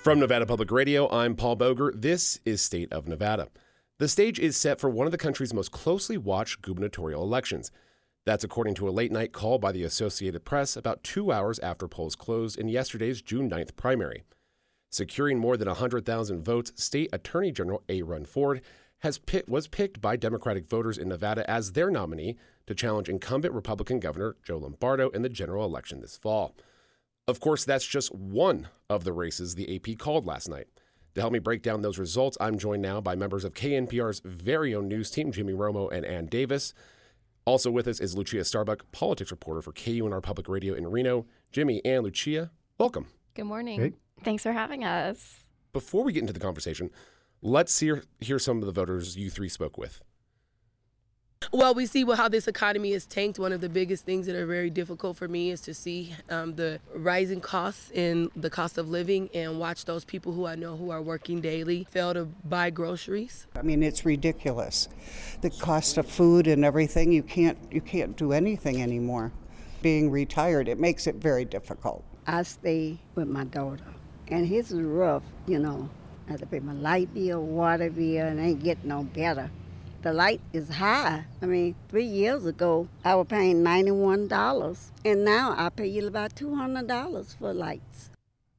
From Nevada Public Radio, I'm Paul Boger. This is State of Nevada. The stage is set for one of the country's most closely watched gubernatorial elections. That's according to a late-night call by the Associated Press about 2 hours after polls closed in yesterday's June 9th primary. Securing more than 100,000 votes, State Attorney General Aaron Ford was picked by Democratic voters in Nevada as their nominee to challenge incumbent Republican Governor Joe Lombardo in the general election this fall. Of course, that's just one of the races the AP called last night. To help me break down those results, I'm joined now by members of KNPR's very own news team, Jimmy Romo and Ann Davis. Also with us is Lucia Starbuck, politics reporter for KUNR Public Radio in Reno. Jimmy and Lucia, welcome. Good morning. Hey. Thanks for having us. Before we get into the conversation, let's hear some of the voters you three spoke with. Well, we see how this economy is tanked. One of the biggest things that are very difficult for me is to see the rising costs in the cost of living and watch those people who I know who are working daily fail to buy groceries. I mean, it's ridiculous. The cost of food and everything, you can't do anything anymore. Being retired, it makes it very difficult. I stay with my daughter, and his is rough, I have to pay my light bill, water bill, and it ain't getting no better. The light is high. 3 years ago, I was paying $91, and now I pay about $200 for lights.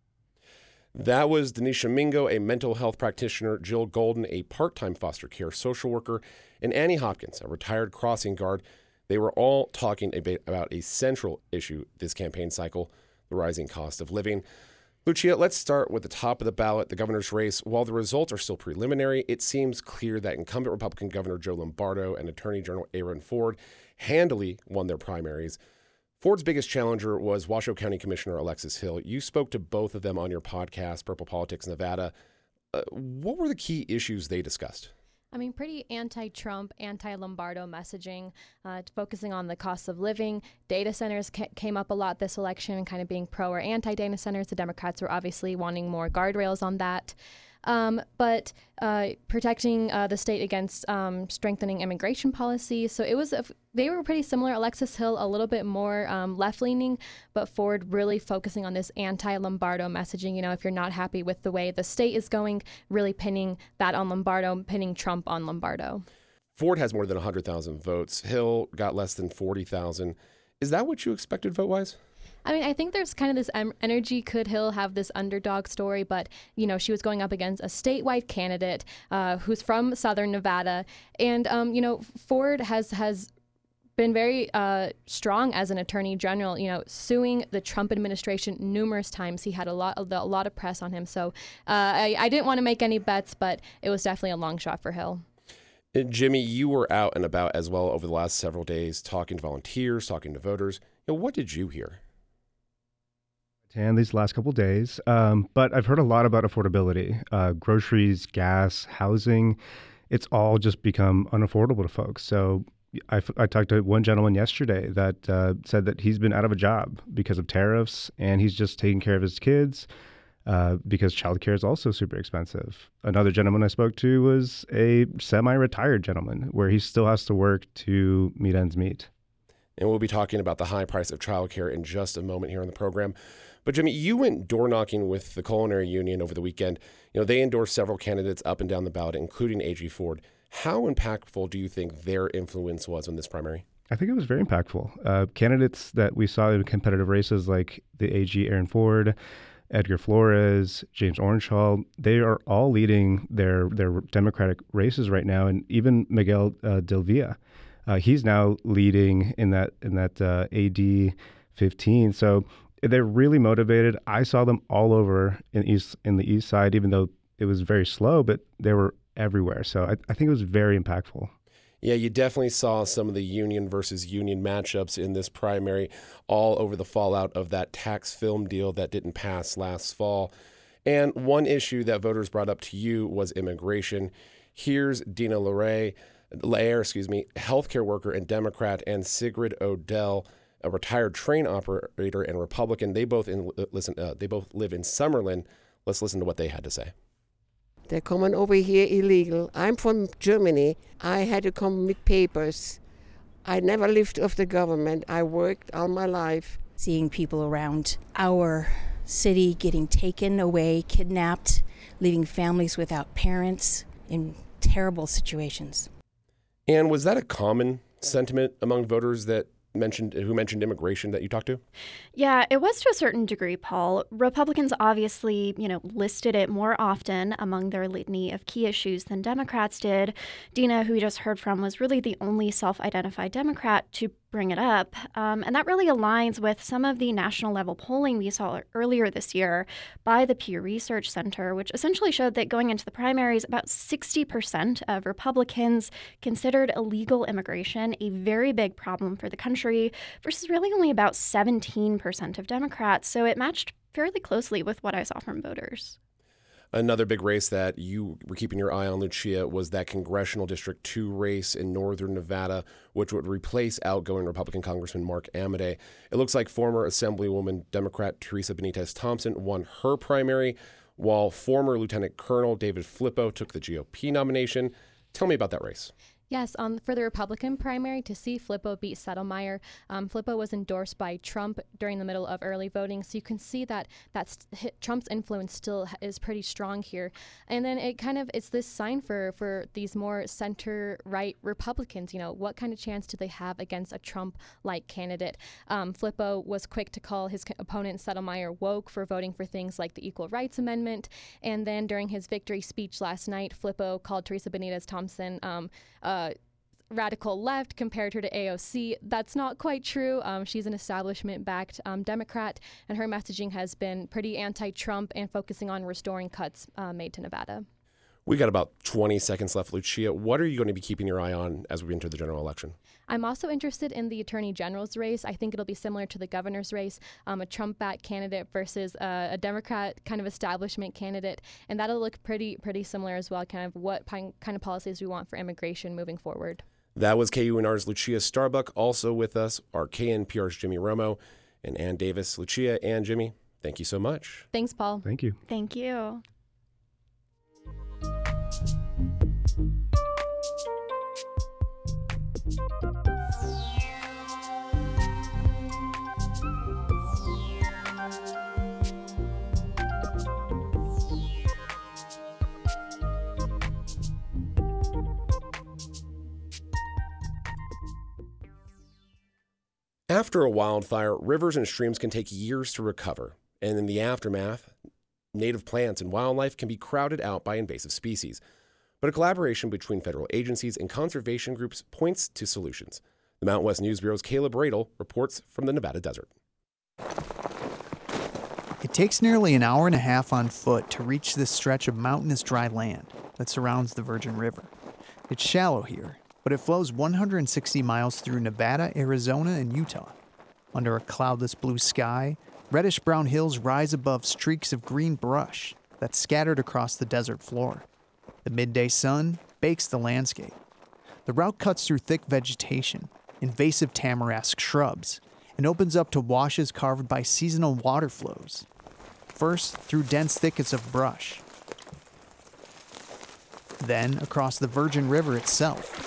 That was Denisha Mingo, a mental health practitioner, Jill Golden, a part-time foster care social worker, and Annie Hopkins, a retired crossing guard. They were all talking about a central issue this campaign cycle, the rising cost of living. Lucia, let's start with the top of the ballot, the governor's race. While the results are still preliminary, it seems clear that incumbent Republican Governor Joe Lombardo and Attorney General Aaron Ford handily won their primaries. Ford's biggest challenger was Washoe County Commissioner Alexis Hill. You spoke to both of them on your podcast, Purple Politics Nevada. What were the key issues they discussed? Pretty anti-Trump, anti-Lombardo messaging, focusing on the cost of living. Data centers came up a lot this election, kind of being pro or anti-data centers. The Democrats were obviously wanting more guardrails on that. But protecting the state against strengthening immigration policy. So they were pretty similar. Alexis Hill a little bit more left-leaning, but Ford really focusing on this anti-Lombardo messaging. If you're not happy with the way the state is going, really pinning that on Lombardo, pinning Trump on Lombardo. Ford has more than 100,000 votes. Hill got less than 40,000. Is that what you expected vote-wise? I think there's kind of this energy. Could Hill have this underdog story? But, she was going up against a statewide candidate who's from Southern Nevada. And, Ford has been very strong as an attorney general, suing the Trump administration numerous times. He had a lot of press on him. So I didn't want to make any bets, but it was definitely a long shot for Hill. Jimmy, you were out and about as well over the last several days, talking to volunteers, talking to voters. What did you hear? And these last couple of days, but I've heard a lot about affordability, groceries, gas, housing. It's all just become unaffordable to folks. So I talked to one gentleman yesterday that said that he's been out of a job because of tariffs, and he's just taking care of his kids because childcare is also super expensive. Another gentleman I spoke to was a semi-retired gentleman where he still has to work to meet ends meet. And we'll be talking about the high price of childcare in just a moment here on the program. But Jimmy, you went door knocking with the Culinary Union over the weekend. They endorsed several candidates up and down the ballot, including A.G. Ford. How impactful do you think their influence was in this primary? I think it was very impactful. Candidates that we saw in competitive races like the AG Aaron Ford, Edgar Flores, James Ornshall, they are all leading their Democratic races right now, and even Miguel Delvia. He's now leading in that AD 15. So they're really motivated. I saw them all over in the east side, even though it was very slow, but they were everywhere. So I think it was very impactful. Yeah, you definitely saw some of the union versus union matchups in this primary, all over the fallout of that tax film deal that didn't pass last fall. And one issue that voters brought up to you was immigration. Here's Dina Lair, healthcare worker and Democrat, and Sigrid Odell, a retired train operator and Republican. They both live in Summerlin. Let's listen to what they had to say. They're coming over here illegal. I'm from Germany. I had to come with papers. I never lived off the government. I worked all my life. Seeing people around our city getting taken away, kidnapped, leaving families without parents in terrible situations. And was that a common sentiment among voters who mentioned immigration that you talked to? Yeah, it was to a certain degree, Paul. Republicans obviously, listed it more often among their litany of key issues than Democrats did. Dina, who we just heard from, was really the only self-identified Democrat to bring it up. And that really aligns with some of the national level polling we saw earlier this year by the Pew Research Center, which essentially showed that going into the primaries, about 60% of Republicans considered illegal immigration a very big problem for the country versus really only about 17% of Democrats. So it matched fairly closely with what I saw from voters. Another big race that you were keeping your eye on, Lucia, was that Congressional District 2 race in northern Nevada, which would replace outgoing Republican Congressman Mark Amodei. It looks like former Assemblywoman Democrat Teresa Benitez Thompson won her primary, while former Lieutenant Colonel David Flippo took the GOP nomination. Tell me about that race. Yes, for the Republican primary, to see Flippo beat Settlemyre, Flippo was endorsed by Trump during the middle of early voting, so you can see that Trump's influence still is pretty strong here. And then it's this sign for these more center-right Republicans. What kind of chance do they have against a Trump-like candidate? Flippo was quick to call his opponent Settlemyre woke for voting for things like the Equal Rights Amendment, and then during his victory speech last night, Flippo called Teresa Benitez Thompson radical left, compared her to AOC. That's not quite true. She's an establishment-backed Democrat, and her messaging has been pretty anti-Trump and focusing on restoring cuts made to Nevada. We got about 20 seconds left, Lucia. What are you going to be keeping your eye on as we enter the general election? I'm also interested in the Attorney General's race. I think it'll be similar to the governor's race, a Trump-backed candidate versus a Democrat kind of establishment candidate, and that'll look pretty similar as well, kind of what kind of policies we want for immigration moving forward. That was KUNR's Lucia Starbuck. Also with us are KNPR's Jimmy Romo and Ann Davis. Lucia and Jimmy, thank you so much. Thanks, Paul. Thank you. Thank you. After a wildfire, rivers and streams can take years to recover, and in the aftermath, native plants and wildlife can be crowded out by invasive species. But a collaboration between federal agencies and conservation groups points to solutions. The Mountain West News Bureau's Caleb Radel reports from the Nevada desert. It takes nearly an hour and a half on foot to reach this stretch of mountainous dry land that surrounds the Virgin River. It's shallow here, but it flows 160 miles through Nevada, Arizona, and Utah. Under a cloudless blue sky, reddish-brown hills rise above streaks of green brush that's scattered across the desert floor. The midday sun bakes the landscape. The route cuts through thick vegetation, invasive tamarask shrubs, and opens up to washes carved by seasonal water flows. First, through dense thickets of brush. Then, across the Virgin River itself.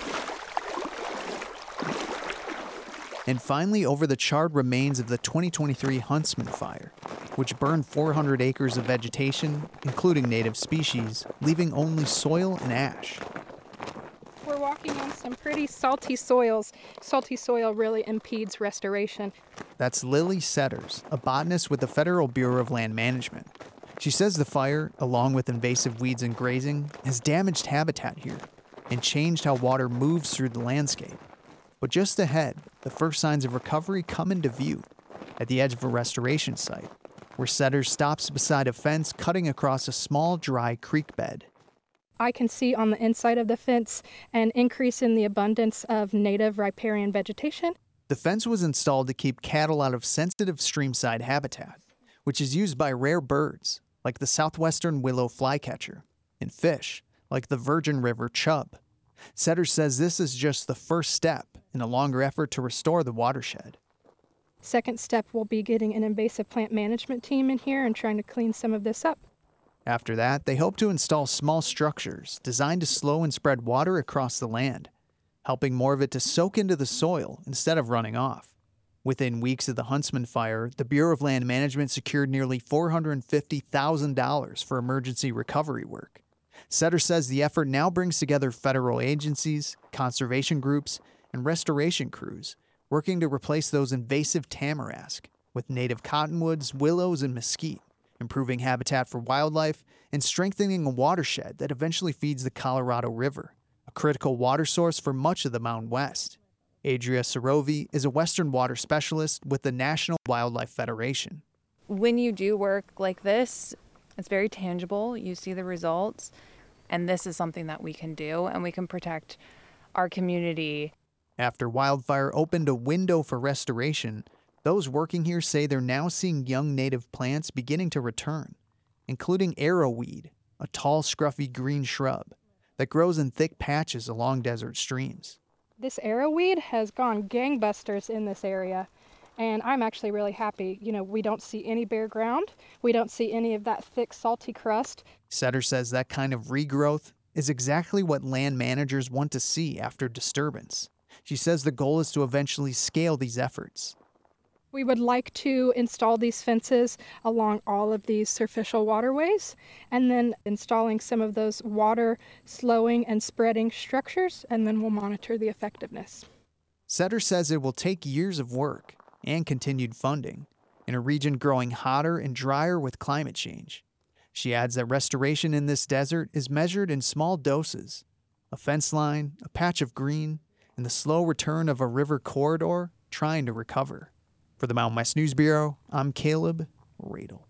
And finally, over the charred remains of the 2023 Huntsman Fire, which burned 400 acres of vegetation, including native species, leaving only soil and ash. We're walking on some pretty salty soils. Salty soil really impedes restoration. That's Lily Setters, a botanist with the Federal Bureau of Land Management. She says the fire, along with invasive weeds and grazing, has damaged habitat here and changed how water moves through the landscape. But just ahead, the first signs of recovery come into view at the edge of a restoration site, where Setters stops beside a fence cutting across a small, dry creek bed. I can see on the inside of the fence an increase in the abundance of native riparian vegetation. The fence was installed to keep cattle out of sensitive streamside habitat, which is used by rare birds, like the southwestern willow flycatcher, and fish, like the Virgin River chub. Setters says this is just the first step in a longer effort to restore the watershed. Second step will be getting an invasive plant management team in here and trying to clean some of this up. After that, they hope to install small structures designed to slow and spread water across the land, helping more of it to soak into the soil instead of running off. Within weeks of the Huntsman fire, the Bureau of Land Management secured nearly $450,000 for emergency recovery work. Setter says the effort now brings together federal agencies, conservation groups, and restoration crews, working to replace those invasive tamarask with native cottonwoods, willows, and mesquite, improving habitat for wildlife, and strengthening a watershed that eventually feeds the Colorado River, a critical water source for much of the Mountain West. Adria Sorovi is a Western water specialist with the National Wildlife Federation. When you do work like this, it's very tangible. You see the results, and this is something that we can do, and we can protect our community. After wildfire opened a window for restoration, those working here say they're now seeing young native plants beginning to return, including arrowweed, a tall, scruffy green shrub that grows in thick patches along desert streams. This arrowweed has gone gangbusters in this area, and I'm actually really happy. We don't see any bare ground. We don't see any of that thick, salty crust. Setter says that kind of regrowth is exactly what land managers want to see after disturbance. She says the goal is to eventually scale these efforts. We would like to install these fences along all of these surficial waterways, and then installing some of those water slowing and spreading structures, and then we'll monitor the effectiveness. Setter says it will take years of work and continued funding in a region growing hotter and drier with climate change. She adds that restoration in this desert is measured in small doses: a fence line, a patch of green, and the slow return of a river corridor trying to recover. For the Mountain West News Bureau, I'm Caleb Radel.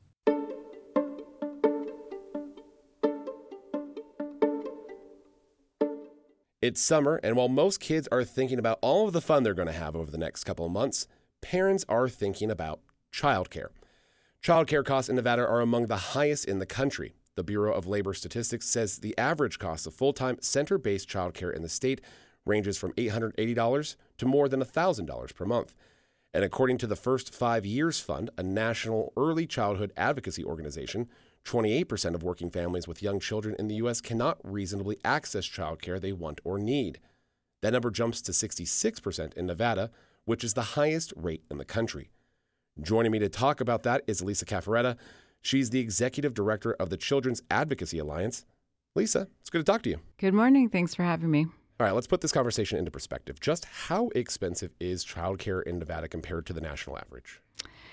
It's summer, and while most kids are thinking about all of the fun they're going to have over the next couple of months, parents are thinking about childcare. Childcare costs in Nevada are among the highest in the country. The Bureau of Labor Statistics says the average cost of full-time center-based childcare in the state ranges from $880 to more than $1,000 per month. And according to the First 5 Years Fund, a national early childhood advocacy organization, 28% of working families with young children in the U.S. cannot reasonably access childcare they want or need. That number jumps to 66% in Nevada, which is the highest rate in the country. Joining me to talk about that is Lisa Caffaretta. She's the executive director of the Children's Advocacy Alliance. Lisa, it's good to talk to you. Good morning. Thanks for having me. All right, let's put this conversation into perspective. Just how expensive is childcare in Nevada compared to the national average?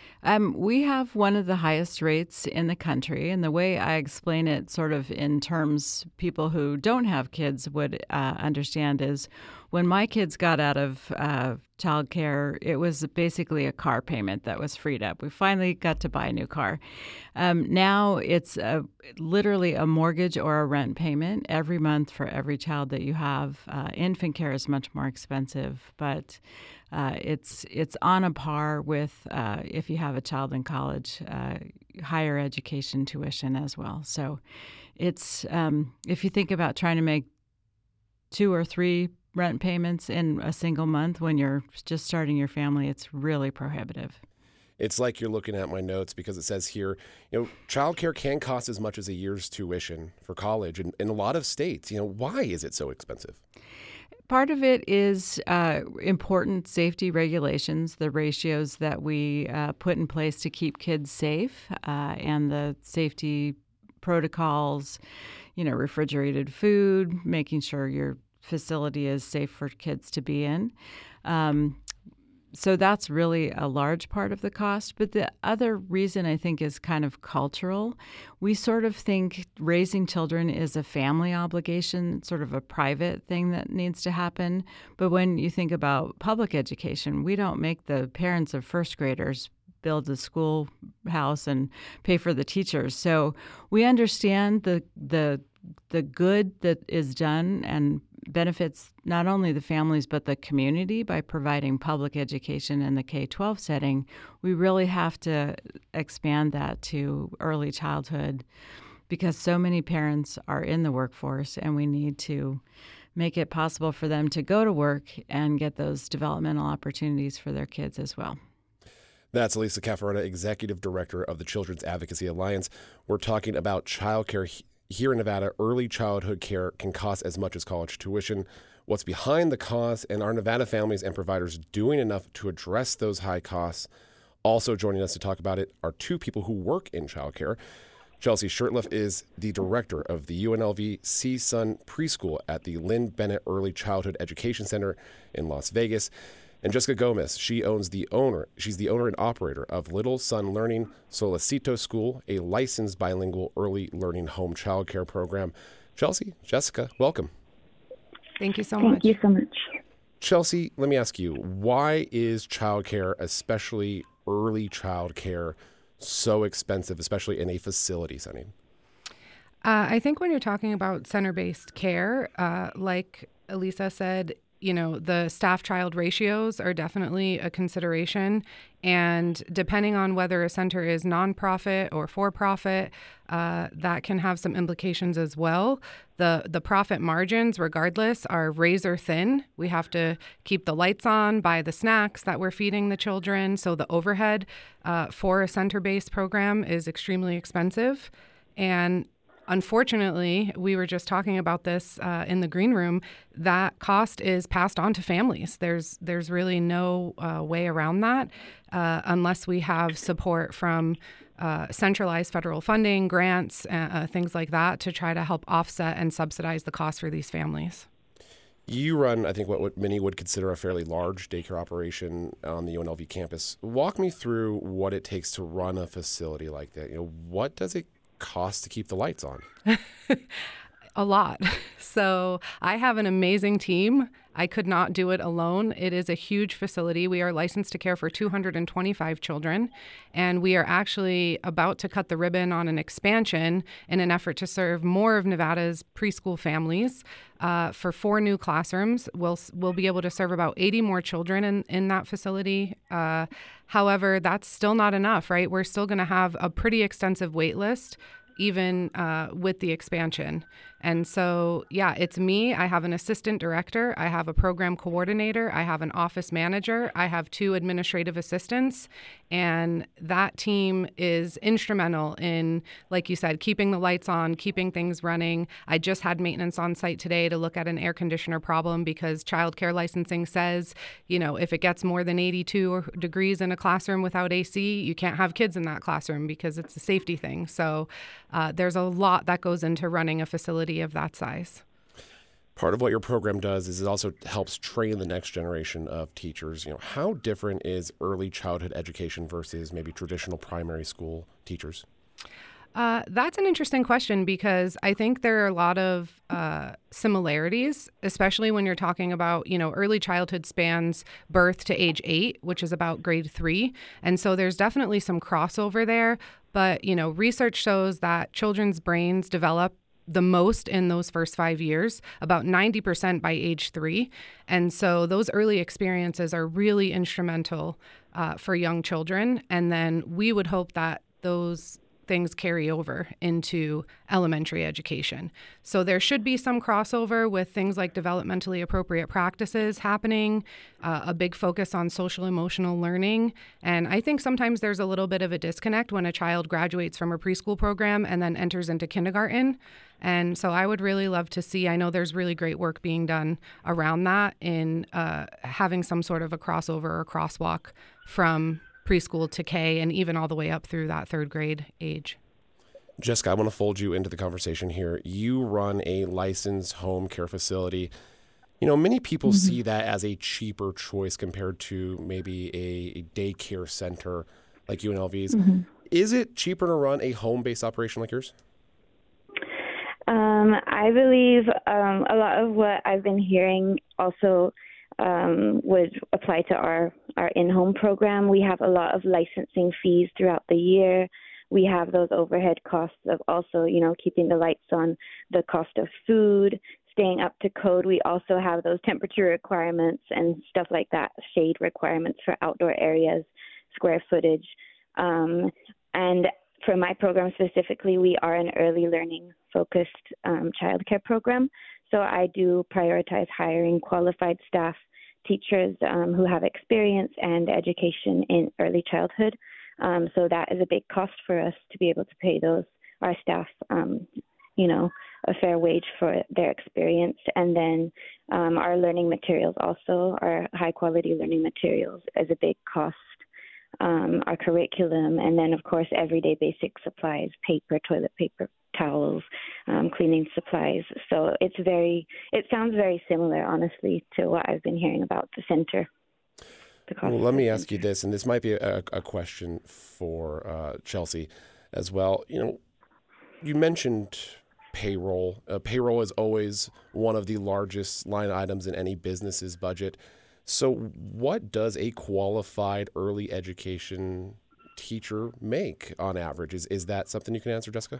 We have one of the highest rates in the country, and the way I explain it sort of in terms people who don't have kids would understand is when my kids got out of childcare, it was basically a car payment that was freed up. We finally got to buy a new car. Now it's literally a mortgage or a rent payment every month for every child that you have. Infant care is much more expensive, but it's on a par with if you have a child in college, higher education tuition as well. So it's if you think about trying to make 2 or 3 rent payments in a single month when you're just starting your family, it's really prohibitive. It's like you're looking at my notes because it says here, childcare can cost as much as a year's tuition for college in a lot of states. Why is it so expensive? Part of it is important safety regulations, the ratios that we put in place to keep kids safe, and the safety protocols, refrigerated food, making sure your facility is safe for kids to be in. So that's really a large part of the cost. But the other reason I think is kind of cultural. We sort of think raising children is a family obligation, sort of a private thing that needs to happen. But when you think about public education, we don't make the parents of first graders build the schoolhouse and pay for the teachers. So we understand the good that is done and benefits not only the families but the community by providing public education in the K-12 setting. We really have to expand that to early childhood because so many parents are in the workforce, and we need to make it possible for them to go to work and get those developmental opportunities for their kids as well. That's Lisa Caffaretta, Executive Director of the Children's Advocacy Alliance. We're talking about childcare here in Nevada. Early childhood care can cost as much as college tuition. what's behind the cost, and are Nevada families and providers doing enough to address those high costs? Also joining us to talk about it are two people who work in childcare. Chelsea Shurtleff is the director of the UNLV CSUN Preschool at the Lynn Bennett Early Childhood Education Center in Las Vegas. And Jessica Gomez, she's the owner and operator of Little Sun Learning Solicito School, a licensed bilingual early learning home childcare program. Chelsea, Jessica, welcome. Thank you so much. Thank you so much. Chelsea, let me ask you, why is childcare, especially early childcare, so expensive, especially in a facility setting? I think when you're talking about center-based care, like Elisa said, the staff-child ratios are definitely a consideration. And depending on whether a center is nonprofit or for-profit, that can have some implications as well. The profit margins, regardless, are razor thin. We have to keep the lights on, buy the snacks that we're feeding the children. So the overhead for a center-based program is extremely expensive. And unfortunately, we were just talking about this in the green room, that cost is passed on to families. There's really no way around that unless we have support from centralized federal funding, grants, things like that to try to help offset and subsidize the cost for these families. You run, I think, what many would consider a fairly large daycare operation on the UNLV campus. Walk me through what it takes to run a facility like that. What does it cost to keep the lights on? A lot. So I have an amazing team. I could not do it alone. It is a huge facility. We are licensed to care for 225 children, and we are actually about to cut the ribbon on an expansion in an effort to serve more of Nevada's preschool families. For 4 new classrooms, we'll be able to serve about 80 more children in that facility. However, that's still not enough, right? We're still going to have a pretty extensive wait list, even with the expansion. And so, yeah, it's me. I have an assistant director. I have a program coordinator. I have an office manager. I have 2 administrative assistants. And that team is instrumental in, like you said, keeping the lights on, keeping things running. I just had maintenance on site today to look at an air conditioner problem because childcare licensing says, if it gets more than 82 degrees in a classroom without AC, you can't have kids in that classroom because it's a safety thing. So there's a lot that goes into running a facility of that size. Part of what your program does is it also helps train the next generation of teachers. How different is early childhood education versus maybe traditional primary school teachers? That's an interesting question because I think there are a lot of similarities, especially when you're talking about, early childhood spans birth to age 8, which is about grade 3. And so there's definitely some crossover there. But, research shows that children's brains develop the most in those first 5 years, about 90% by age 3. And so those early experiences are really instrumental for young children. And then we would hope that those things carry over into elementary education. So there should be some crossover with things like developmentally appropriate practices happening, a big focus on social emotional learning. And I think sometimes there's a little bit of a disconnect when a child graduates from a preschool program and then enters into kindergarten. And so I would really love to see, I know there's really great work being done around that in having some sort of a crossover or crosswalk from preschool to K and even all the way up through that 3rd grade age. Jessica, I want to fold you into the conversation here. You run a licensed home care facility. Many people see that as a cheaper choice compared to maybe a daycare center like UNLV's. Is it cheaper to run a home-based operation like yours? I believe a lot of what I've been hearing also would apply to our in-home program. We have a lot of licensing fees throughout the year. We have those overhead costs of also, keeping the lights on, the cost of food, staying up to code. We also have those temperature requirements and stuff like that, shade requirements for outdoor areas, square footage. And for my program specifically, we are an early learning focused childcare program. So I do prioritize hiring qualified staff, teachers who have experience and education in early childhood. So that is a big cost for us to be able to pay our staff, a fair wage for their experience. And then our learning materials also, our high-quality learning materials is a big cost. Our curriculum, and then, of course, everyday basic supplies, paper, toilet paper, towels, cleaning supplies. So it sounds very similar, honestly, to what I've been hearing about the center. Well, let me ask you this, and this might be a question for Chelsea as well. You mentioned payroll. Payroll is always one of the largest line items in any business's budget. So what does a qualified early education teacher make on average? Is that something you can answer, Jessica?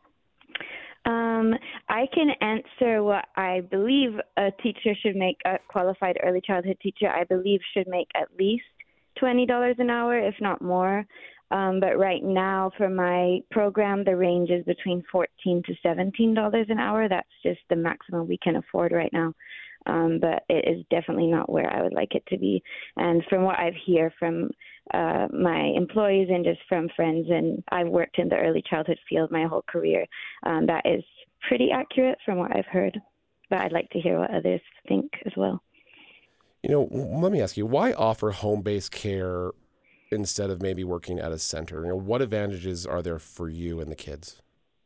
I can answer what I believe a teacher should make. A qualified early childhood teacher, I believe, should make at least $20 an hour, if not more. But right now, for my program, the range is between $14 to $17 an hour. That's just the maximum we can afford right now. But it is definitely not where I would like it to be. And from what I've heard from my employees and just from friends, and I've worked in the early childhood field my whole career, that is pretty accurate from what I've heard. But I'd like to hear what others think as well. Let me ask you, why offer home-based care instead of maybe working at a center? What advantages are there for you and the kids?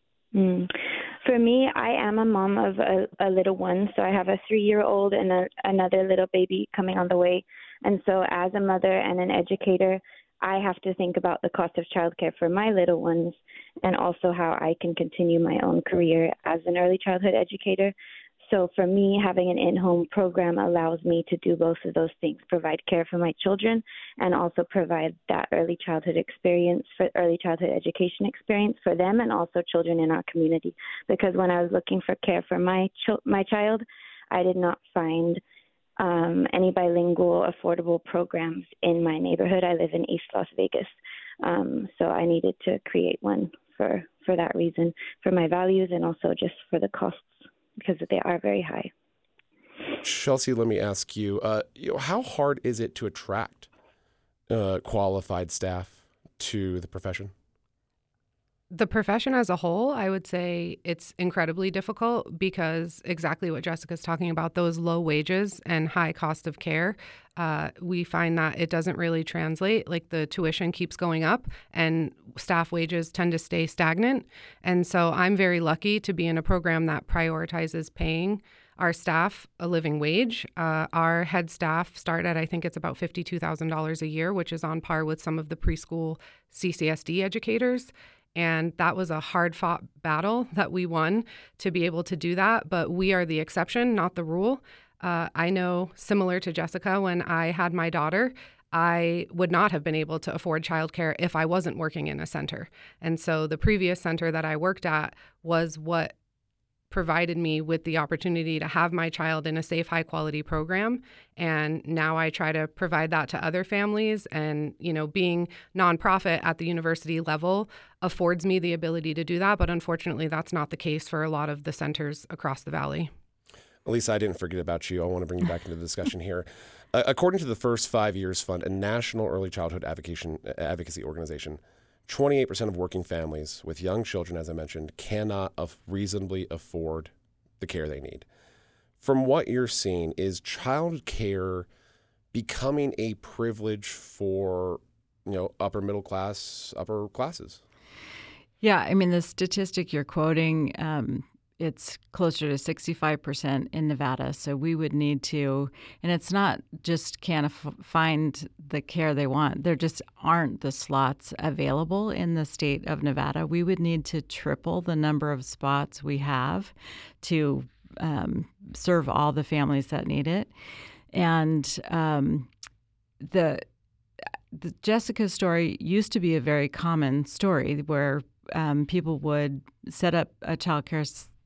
For me, I am a mom of a little one, so I have a 3-year-old and another little baby coming on the way. And so as a mother and an educator, I have to think about the cost of childcare for my little ones and also how I can continue my own career as an early childhood educator. So for me, having an in-home program allows me to do both of those things, provide care for my children and also provide that early childhood experience, for early childhood education experience for them and also children in our community. Because when I was looking for care for my child, I did not find any bilingual affordable programs in my neighborhood. I live in East Las Vegas. So I needed to create one for that reason, for my values and also just for the costs, because they are very high. Chelsea, let me ask you, how hard is it to attract qualified staff to the profession? The profession as a whole, I would say it's incredibly difficult because exactly what Jessica's talking about, those low wages and high cost of care, we find that it doesn't really translate. Like the tuition keeps going up and staff wages tend to stay stagnant. And so I'm very lucky to be in a program that prioritizes paying our staff a living wage. Our head staff start at, I think it's about $52,000 a year, which is on par with some of the preschool CCSD educators. And that was a hard-fought battle that we won to be able to do that. But we are the exception, not the rule. I know, similar to Jessica, when I had my daughter, I would not have been able to afford childcare if I wasn't working in a center. And so the previous center that I worked at was what provided me with the opportunity to have my child in a safe, high-quality program. And now I try to provide that to other families. And, being nonprofit at the university level affords me the ability to do that. But unfortunately, that's not the case for a lot of the centers across the valley. Elisa, I didn't forget about you. I want to bring you back into the discussion here. According to the First 5 Years Fund, a national early childhood advocacy organization, 28% of working families with young children, as I mentioned, cannot reasonably afford the care they need. From what you're seeing, is child care becoming a privilege for, upper middle class, upper classes? Yeah, I mean, the statistic you're quoting, it's closer to 65% in Nevada. So we would need to, and it's not just can't find the care they want. There just aren't the slots available in the state of Nevada. We would need to triple the number of spots we have to serve all the families that need it. And the Jessica story used to be a very common story where people would set up a child care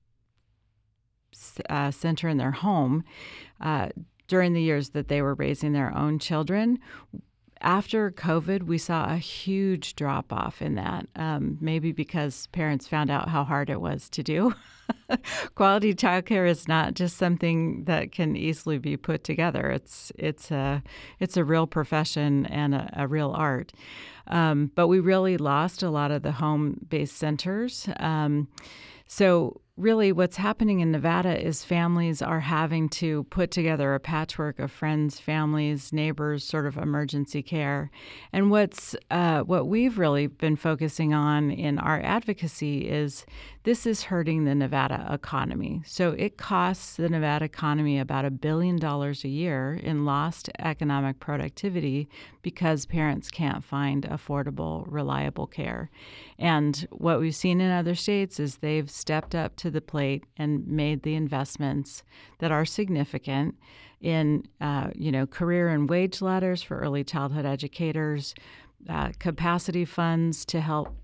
center in their home during the years that they were raising their own children. After COVID, we saw a huge drop-off in that, maybe because parents found out how hard it was to do. Quality childcare is not just something that can easily be put together. It's a real profession and a real art. But we really lost a lot of the home-based centers. So really what's happening in Nevada is families are having to put together a patchwork of friends, families, neighbors, sort of emergency care. And what we've really been focusing on in our advocacy is this is hurting the Nevada economy. So it costs the Nevada economy about $1 billion a year in lost economic productivity because parents can't find affordable, reliable care. And what we've seen in other states is they've stepped up to the plate and made the investments that are significant in, career and wage ladders for early childhood educators, capacity funds to help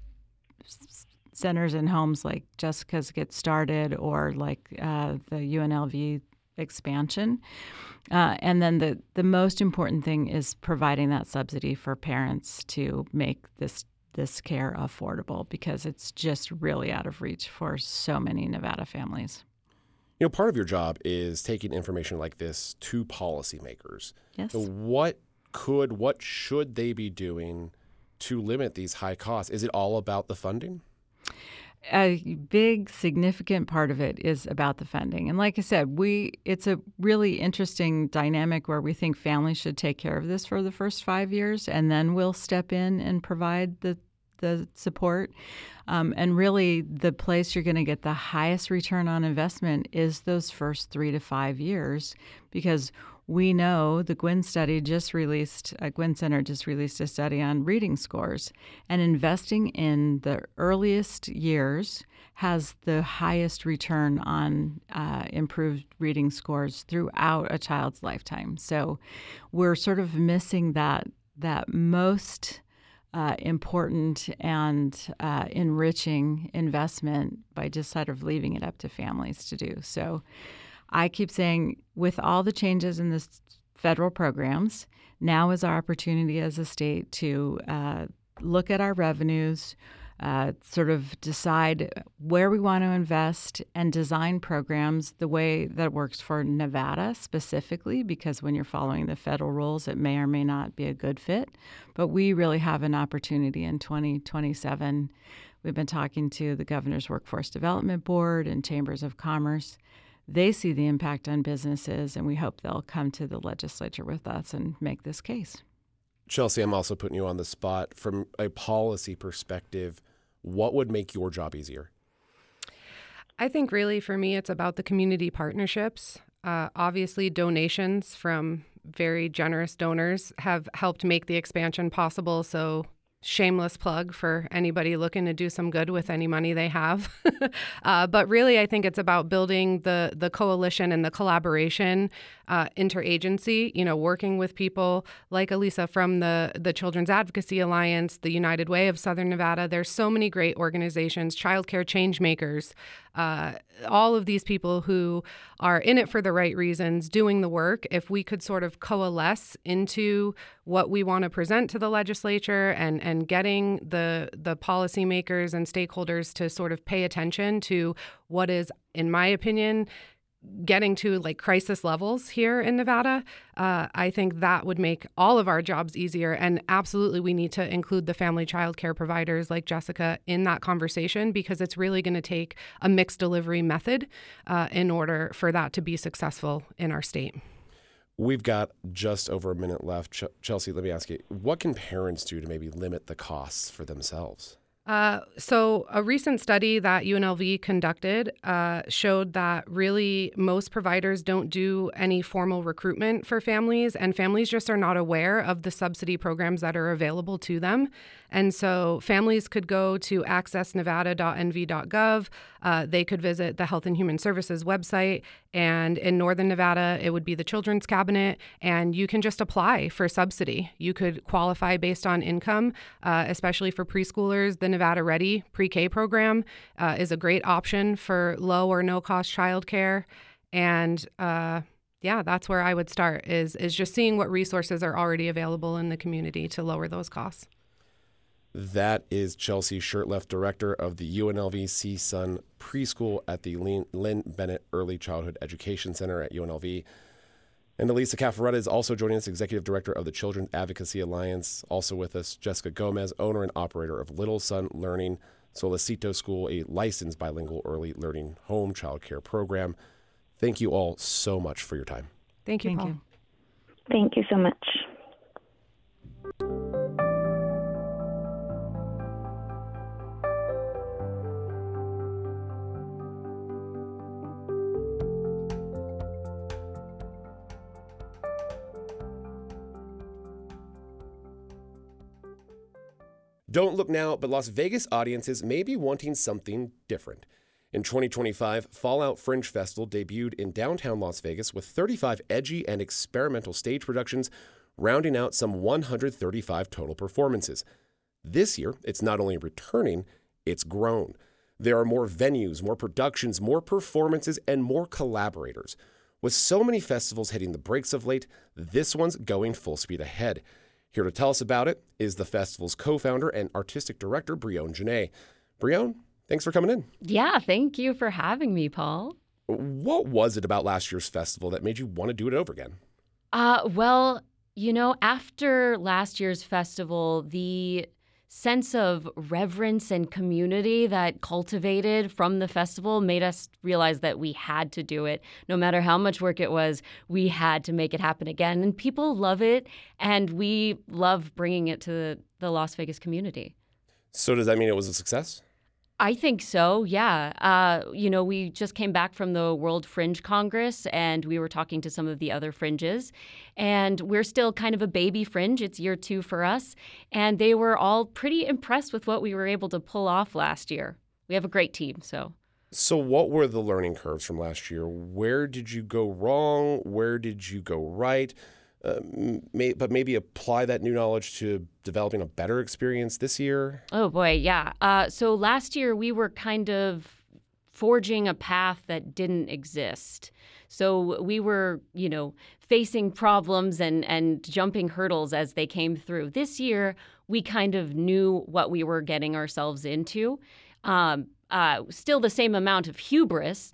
centers and homes like Jessica's get started, or like the UNLV expansion. And then the most important thing is providing that subsidy for parents to make this care affordable, because it's just really out of reach for so many Nevada families. Part of your job is taking information like this to policymakers. Yes. So what should they be doing to limit these high costs? Is it all about the funding? A big, significant part of it is about the funding. And like I said, it's a really interesting dynamic where we think families should take care of this for the first 5 years, and then we'll step in and provide the support. And really, the place you're going to get the highest return on investment is those first 3 to 5 years, because we know the Gwynn study Gwynn Center just released a study on reading scores, and investing in the earliest years has the highest return on improved reading scores throughout a child's lifetime. So we're sort of missing that most important and enriching investment by just sort of leaving it up to families to do. So I keep saying, with all the changes in the federal programs, now is our opportunity as a state to look at our revenues, sort of decide where we want to invest, and design programs the way that works for Nevada specifically, because when you're following the federal rules, it may or may not be a good fit. But we really have an opportunity in 2027. We've been talking to the Governor's Workforce Development Board and Chambers of Commerce. They see the impact on businesses, and we hope they'll come to the legislature with us and make this case. Chelsea, I'm also putting you on the spot. From a policy perspective, what would make your job easier? I think really for me, it's about the community partnerships. Obviously, donations from very generous donors have helped make the expansion possible. So shameless plug for anybody looking to do some good with any money they have. But really, I think it's about building the coalition and the collaboration, interagency, working with people like Elisa from the Children's Advocacy Alliance, the United Way of Southern Nevada. There's so many great organizations, childcare change makers, all of these people who are in it for the right reasons, doing the work. If we could sort of coalesce into what we want to present to the legislature and getting the policymakers and stakeholders to sort of pay attention to what is, in my opinion, getting to like crisis levels here in Nevada, I think that would make all of our jobs easier. And absolutely, we need to include the family child care providers like Jessica in that conversation, because it's really going to take a mixed delivery method in order for that to be successful in our state. We've got just over a minute left. Chelsea, let me ask you, what can parents do to maybe limit the costs for themselves? So a recent study that UNLV conducted showed that really most providers don't do any formal recruitment for families, and families just are not aware of the subsidy programs that are available to them. And so families could go to accessnevada.nv.gov. They could visit the Health and Human Services website. And in Northern Nevada, it would be the Children's Cabinet. And you can just apply for subsidy. You could qualify based on income, especially for preschoolers. The Nevada Ready pre-K program is a great option for low or no-cost childcare. And that's where I would start, is just seeing what resources are already available in the community to lower those costs. That is Chelsea Shurtleff, director of the UNLV CSUN preschool at the Lynn Bennett Early Childhood Education Center at UNLV. And Elisa Caffaretta is also joining us, executive director of the Children's Advocacy Alliance. Also with us, Jessica Gomez, owner and operator of Little Sun Learning. Solicito School, a licensed bilingual early learning home child care program. Thank you all so much for your time. Thank you, Paul. Thank you so much. Don't look now, but Las Vegas audiences may be wanting something different. In 2025, Fallout Fringe Festival debuted in downtown Las Vegas with 35 edgy and experimental stage productions, rounding out some 135 total performances. This year, it's not only returning, it's grown. There are more venues, more productions, more performances, and more collaborators. With so many festivals hitting the brakes of late, this one's going full speed ahead. Here to tell us about it is the festival's co-founder and artistic director, Brione Janae. Brione, thanks for coming in. Yeah, thank you for having me, Paul. What was it about last year's festival that made you want to do it over again? Well, after last year's festival, the sense of reverence and community that cultivated from the festival made us realize that we had to do it. No matter how much work it was, we had to make it happen again. And people love it, and we love bringing it to the Las Vegas community. So does that mean it was a success? I think so, yeah. We just came back from the World Fringe Congress, and we were talking to some of the other fringes. And we're still kind of a baby fringe. It's year 2 for us. And they were all pretty impressed with what we were able to pull off last year. We have a great team, so. So what were the learning curves from last year? Where did you go wrong? Where did you go right? But maybe apply that new knowledge to developing a better experience this year? Oh, boy, yeah. So last year we were kind of forging a path that didn't exist. So we were, facing problems and jumping hurdles as they came through. This year, we kind of knew what we were getting ourselves into. Still the same amount of hubris,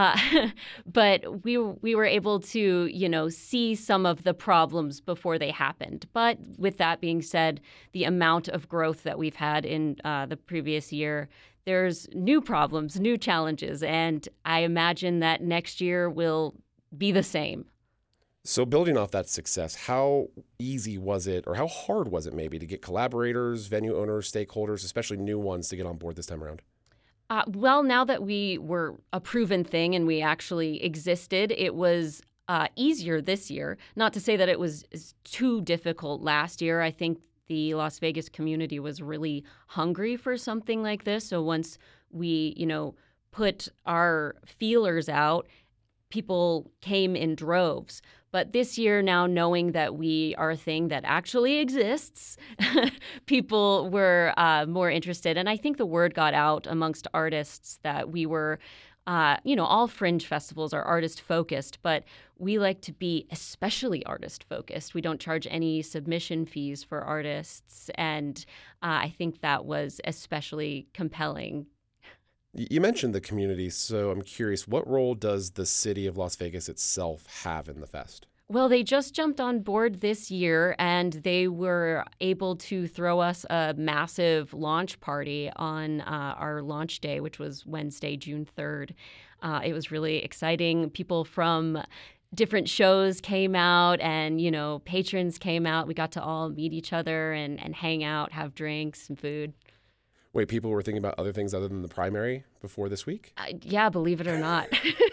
but we were able to, see some of the problems before they happened. But with that being said, the amount of growth that we've had in the previous year, there's new problems, new challenges, and I imagine that next year will be the same. So building off that success, how easy was it, or how hard was it maybe to get collaborators, venue owners, stakeholders, especially new ones, to get on board this time around? Well, now that we were a proven thing and we actually existed, it was easier this year. Not to say that it was too difficult last year. I think the Las Vegas community was really hungry for something like this. So once we, put our feelers out, people came in droves. But this year, now knowing that we are a thing that actually exists, people were more interested. And I think the word got out amongst artists that we were, all fringe festivals are artist-focused, but we like to be especially artist-focused. We don't charge any submission fees for artists. And I think that was especially compelling. You mentioned the community, so I'm curious, what role does the city of Las Vegas itself have in the fest? Well, they just jumped on board this year, and they were able to throw us a massive launch party on our launch day, which was Wednesday, June 3rd. It was really exciting. People from different shows came out, and, patrons came out. We got to all meet each other and hang out, have drinks and food. Wait, people were thinking about other things other than the primary before this week? Yeah, believe it or not.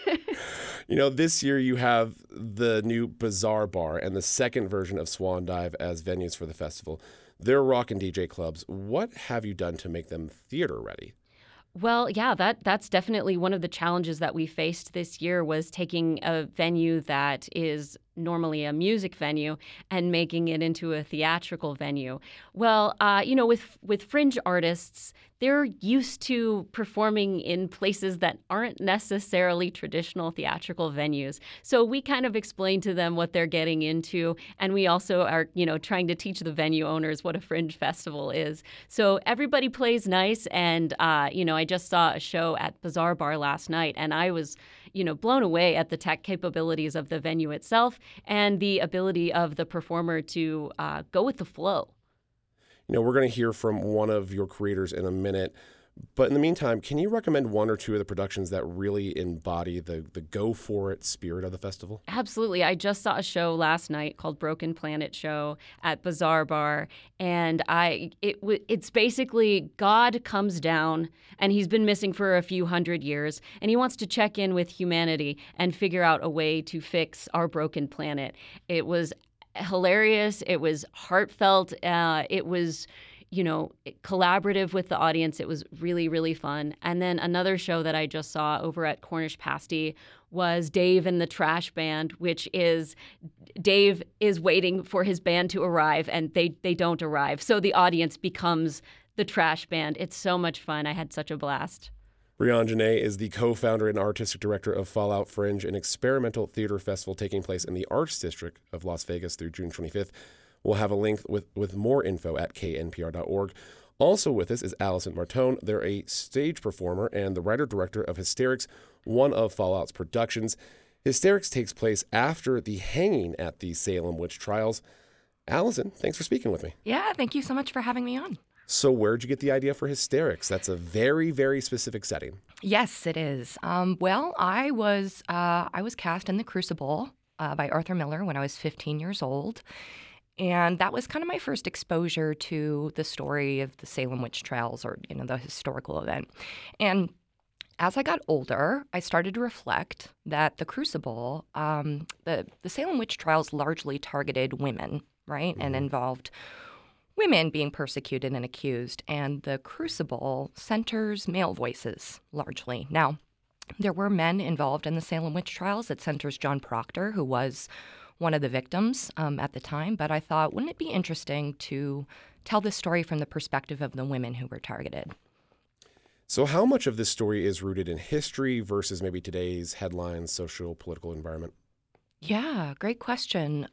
This year you have the new Bazaar Bar and the second version of Swan Dive as venues for the festival. They're rock and DJ clubs. What have you done to make them theater ready? Well, yeah, that's definitely one of the challenges that we faced this year, was taking a venue that is normally a music venue and making it into a theatrical venue. Well, with fringe artists, they're used to performing in places that aren't necessarily traditional theatrical venues. So we kind of explain to them what they're getting into, and we also are, trying to teach the venue owners what a fringe festival is. So everybody plays nice, and I just saw a show at Bazaar Bar last night, and I was blown away at the tech capabilities of the venue itself and the ability of the performer to go with the flow. We're going to hear from one of your creators in a minute, But in the meantime, can you recommend one or two of the productions that really embody the go-for-it spirit of the festival? Absolutely. I just saw a show last night called Broken Planet Show at Bazaar Bar, and it's basically God comes down, and he's been missing for a few hundred years, and he wants to check in with humanity and figure out a way to fix our broken planet. It was hilarious. It was heartfelt. It was collaborative with the audience. It was really, really fun. And then another show that I just saw over at Cornish Pasty was Dave and the Trash Band, which is Dave is waiting for his band to arrive, and they don't arrive. So the audience becomes the trash band. It's so much fun. I had such a blast. Brianne Janae is the co-founder and artistic director of Fallout Fringe, an experimental theater festival taking place in the Arts District of Las Vegas through June 25th. We'll have a link with more info at knpr.org. Also with us is Allison Martone. They're a stage performer and the writer-director of Hysterics, one of Fallout's productions. Hysterics takes place after the hanging at the Salem witch trials. Allison, thanks for speaking with me. Yeah, thank you so much for having me on. So where'd you get the idea for Hysterics? That's a very, very specific setting. Yes, it is. Well, I was cast in The Crucible by Arthur Miller when I was 15 years old. And that was kind of my first exposure to the story of the Salem witch trials, or the historical event. And as I got older, I started to reflect that the Crucible, the Salem witch trials largely targeted women, right, and involved women being persecuted and accused. And the Crucible centers male voices largely. Now, there were men involved in the Salem witch trials. It centers John Proctor, who was one of the victims at the time, but I thought, wouldn't it be interesting to tell this story from the perspective of the women who were targeted? So how much of this story is rooted in history versus maybe today's headlines, social, political environment? Yeah, great question.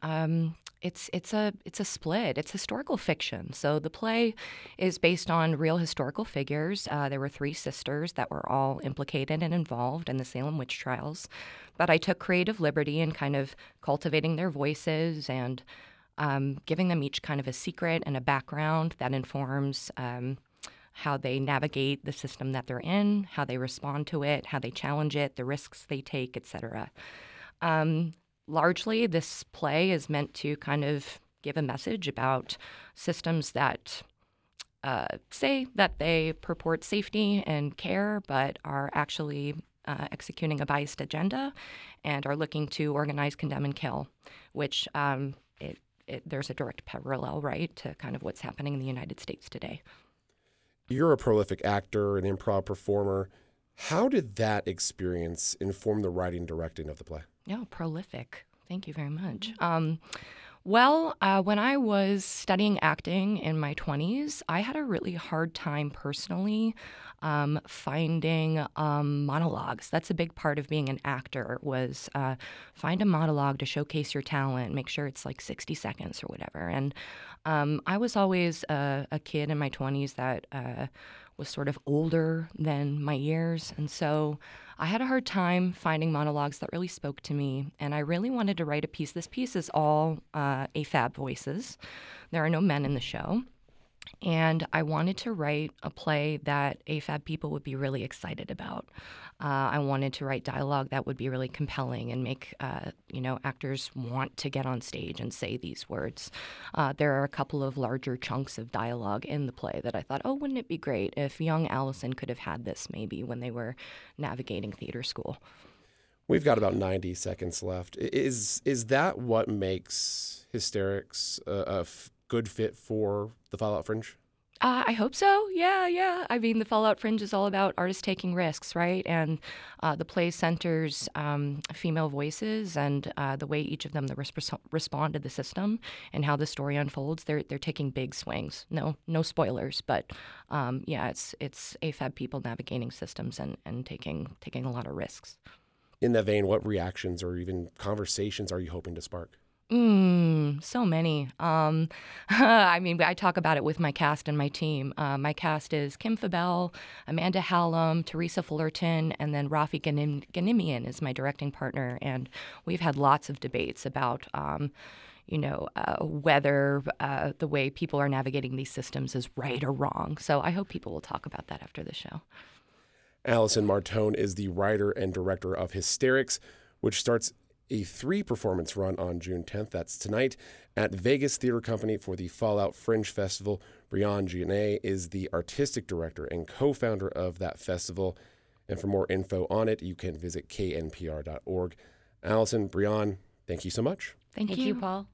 It's a split. It's historical fiction. So the play is based on real historical figures. There were 3 sisters that were all implicated and involved in the Salem witch trials. But I took creative liberty in kind of cultivating their voices and giving them each kind of a secret and a background that informs how they navigate the system that they're in, how they respond to it, how they challenge it, the risks they take, etc. Largely, this play is meant to kind of give a message about systems that say that they purport safety and care, but are actually executing a biased agenda and are looking to organize, condemn, and kill, which there's a direct parallel, right, to kind of what's happening in the United States today. You're a prolific actor, an improv performer. How did that experience inform the writing and directing of the play? Yeah, prolific. Thank you very much. When I was studying acting in my 20s, I had a really hard time personally finding monologues. That's a big part of being an actor, was find a monologue to showcase your talent, make sure it's like 60 seconds or whatever. And I was always a kid in my 20s that was sort of older than my years. And so I had a hard time finding monologues that really spoke to me. And I really wanted to write a piece. This piece is all AFAB voices. There are no men in the show. And I wanted to write a play that AFAB people would be really excited about. I wanted to write dialogue that would be really compelling and make actors want to get on stage and say these words. There are a couple of larger chunks of dialogue in the play that I thought, oh, wouldn't it be great if young Allison could have had this maybe when they were navigating theater school. We've got about 90 seconds left. Is that what makes Hysterics a good fit for the Fallout Fringe? I hope so. Yeah. I mean, the Fallout Fringe is all about artists taking risks, right? And the play centers female voices and the way each of them respond to the system and how the story unfolds. They're taking big swings. No spoilers, but it's AFAB people navigating systems and taking a lot of risks. In that vein, what reactions or even conversations are you hoping to spark? So many. I mean, I talk about it with my cast and my team. My cast is Kim Fabell, Amanda Hallam, Teresa Fullerton, and then Rafi Ganimian is my directing partner. And we've had lots of debates about, whether the way people are navigating these systems is right or wrong. So I hope people will talk about that after the show. Allison Martone is the writer and director of Hysterics, which starts a 3-performance run on June 10th. That's tonight at Vegas Theater Company for the Fallout Fringe Festival. Brianne Giannet is the artistic director and co-founder of that festival. And for more info on it, you can visit knpr.org. Allison, Brianne, thank you so much. Thank you, Paul.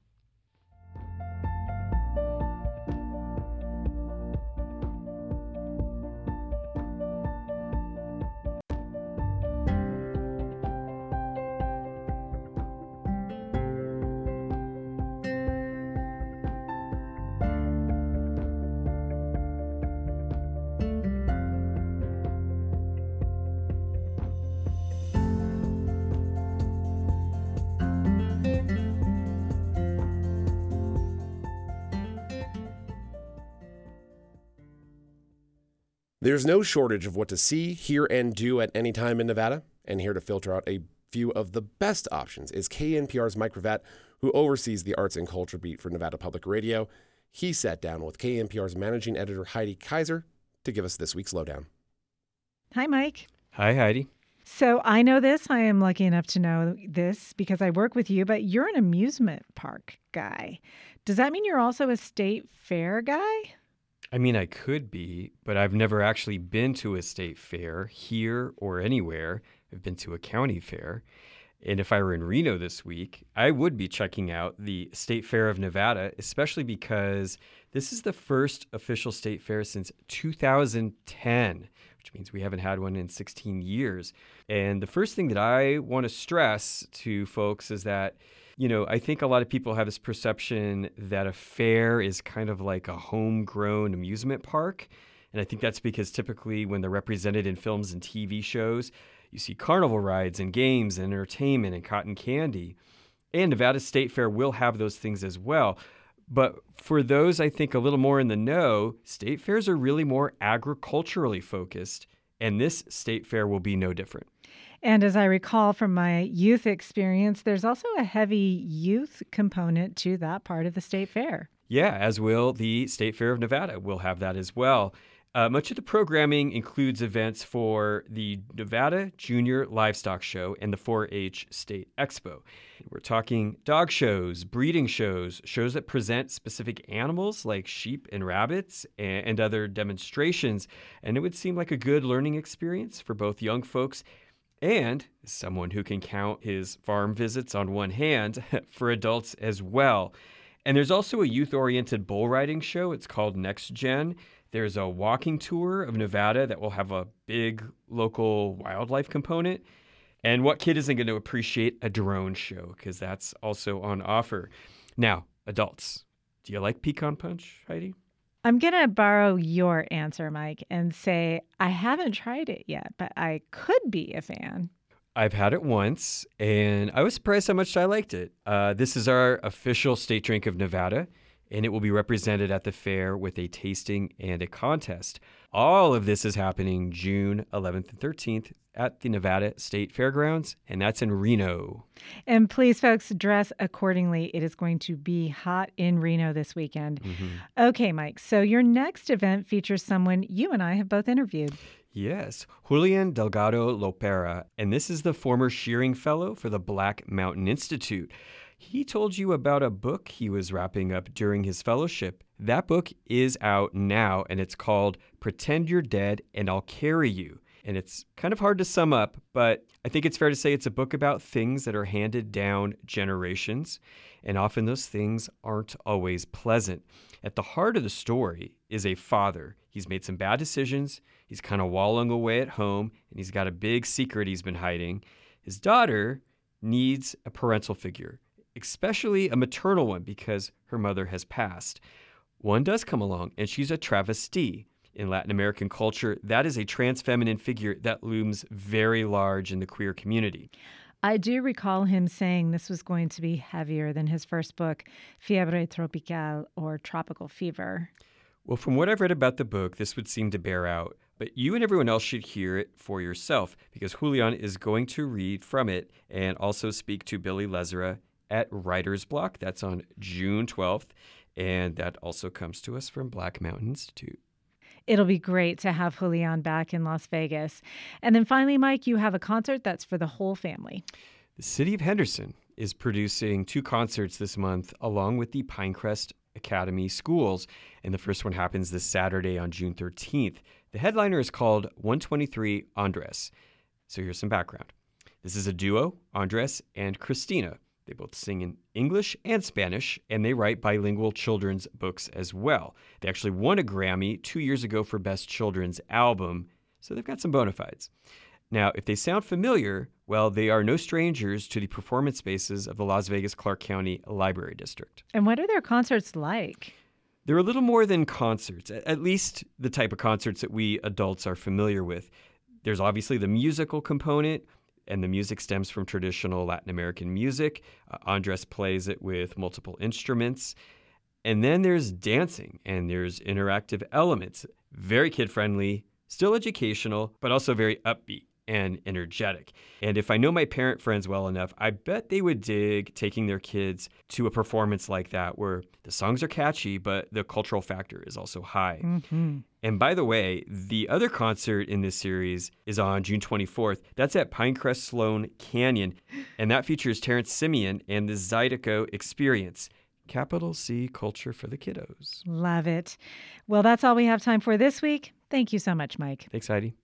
There's no shortage of what to see, hear, and do at any time in Nevada. And here to filter out a few of the best options is KNPR's Mike Gravatt, who oversees the arts and culture beat for Nevada Public Radio. He sat down with KNPR's managing editor, Heidi Kaiser, to give us this week's lowdown. Hi, Mike. Hi, Heidi. So I know this. I am lucky enough to know this because I work with you, but you're an amusement park guy. Does that mean you're also a state fair guy? I mean, I could be, but I've never actually been to a state fair here or anywhere. I've been to a county fair. And if I were in Reno this week, I would be checking out the State Fair of Nevada, especially because this is the first official state fair since 2010, which means we haven't had one in 16 years. And the first thing that I want to stress to folks is that I think a lot of people have this perception that a fair is kind of like a homegrown amusement park. And I think that's because typically when they're represented in films and TV shows, you see carnival rides and games and entertainment and cotton candy. And Nevada State Fair will have those things as well. But for those, I think, a little more in the know, state fairs are really more agriculturally focused. And this state fair will be no different. And as I recall from my youth experience, there's also a heavy youth component to that part of the state fair. Yeah, as will the State Fair of Nevada. We'll have that as well. Much of the programming includes events for the Nevada Junior Livestock Show and the 4-H State Expo. We're talking dog shows, breeding shows, shows that present specific animals like sheep and rabbits, and other demonstrations. And it would seem like a good learning experience for both young folks and someone who can count his farm visits on one hand for adults as well. And there's also a youth-oriented bull riding show. It's called Next Gen. There's a walking tour of Nevada that will have a big local wildlife component. And what kid isn't going to appreciate a drone show? Because that's also on offer. Now, adults, do you like pecan punch, Heidi? I'm going to borrow your answer, Mike, and say I haven't tried it yet, but I could be a fan. I've had it once, and I was surprised how much I liked it. This is our official state drink of Nevada, and it will be represented at the fair with a tasting and a contest. All of this is happening June 11th and 13th at the Nevada State Fairgrounds, and that's in Reno. And please, folks, dress accordingly. It is going to be hot in Reno this weekend. Mm-hmm. Okay, Mike, so your next event features someone you and I have both interviewed. Yes, Julian Delgado Lopera, and this is the former shearing fellow for the Black Mountain Institute. He told you about a book he was wrapping up during his fellowship. That book is out now, and it's called Pretend You're Dead and I'll Carry You. And it's kind of hard to sum up, but I think it's fair to say it's a book about things that are handed down generations, and often those things aren't always pleasant. At the heart of the story is a father. He's made some bad decisions. He's kind of wallowing away at home, and he's got a big secret he's been hiding. His daughter needs a parental figure, especially a maternal one, because her mother has passed. One does come along, and she's a travesti. In Latin American culture, that is a trans feminine figure that looms very large in the queer community. I do recall him saying this was going to be heavier than his first book, Fiebre Tropical, or Tropical Fever. Well, from what I've read about the book, this would seem to bear out. But you and everyone else should hear it for yourself, because Julian is going to read from it and also speak to Billy Lezera at Writer's Block. That's on June 12th. And that also comes to us from Black Mountain Institute. It'll be great to have Julian back in Las Vegas. And then finally, Mike, you have a concert that's for the whole family. The City of Henderson is producing 2 concerts this month along with the Pinecrest Academy schools. And the first one happens this Saturday on June 13th. The headliner is called 123 Andres. So here's some background. This is a duo, Andres and Christina. They both sing in English and Spanish, and they write bilingual children's books as well. They actually won a Grammy 2 years ago for Best Children's Album, so they've got some bona fides. Now, if they sound familiar, well, they are no strangers to the performance spaces of the Las Vegas Clark County Library District. And what are their concerts like? They're a little more than concerts, at least the type of concerts that we adults are familiar with. There's obviously the musical component, and the music stems from traditional Latin American music. Andres plays it with multiple instruments. And then there's dancing, and there's interactive elements. Very kid-friendly, still educational, but also very upbeat and energetic. And if I know my parent friends well enough, I bet they would dig taking their kids to a performance like that where the songs are catchy, but the cultural factor is also high. Mm-hmm. And by the way, the other concert in this series is on June 24th. That's at Pinecrest Sloan Canyon, and that features Terrence Simeon and the Zydeco Experience. Capital C culture for the kiddos. Love it. Well, that's all we have time for this week. Thank you so much, Mike. Thanks, Heidi.